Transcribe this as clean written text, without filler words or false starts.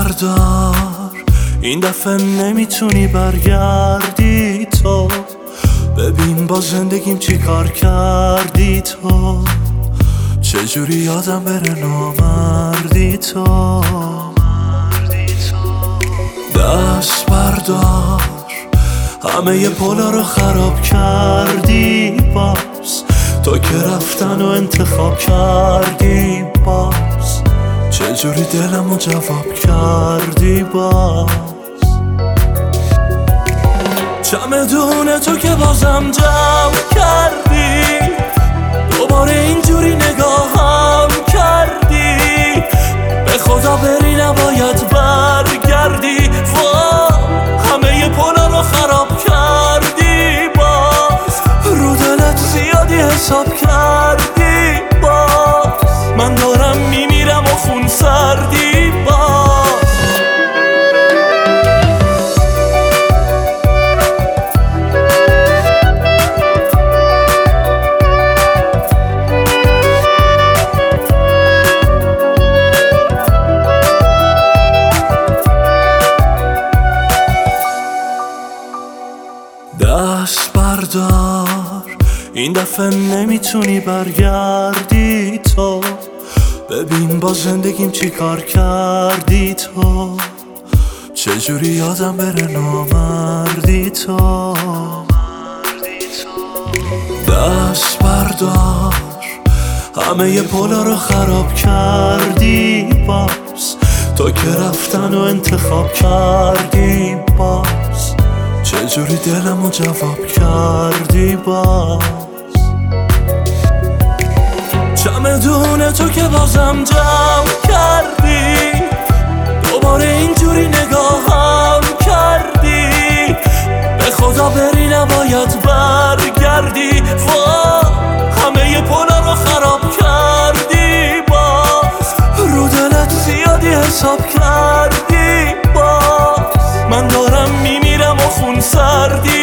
بردار، این دفعه نمیتونی برگردی تو. ببین با زندگیم چی کار کردی تو، چجوری یادم بره نامردی تو. دست بردار، همه ی پولا رو خراب کردی باز، تو که رفتن و انتخاب کردی باز، چجوری دلمو جواب کردی باز. چمدون تو که بازم جمع کردی، دوباره اینجوری نگاهم کردی، به خدا بری نباید برگردی. همه ی پولا رو خراب کردی باز، رو دلت زیادی حساب کردی باز، من دارم میمیرم و خون سردی باز. دست بردار، این دفعه نمیتونی برگردی تو. ببین با زندگیم چی کار کردی تو، چجوری یادم بره نامردی تو. دست بردار، همه ی پولا رو خراب کردی باز، تو که رفتن و انتخاب کردی باز، چجوری دلمو جواب کردی باز. چمدون تو که بازم جمع کردی، دوباره اینجوری نگاهم کردی، به خدا بری نباید برگردی. همه ی پولا رو خراب کردی باز، رو دلت زیادی حساب کردی باز، من دارم میمیرم و خون سردی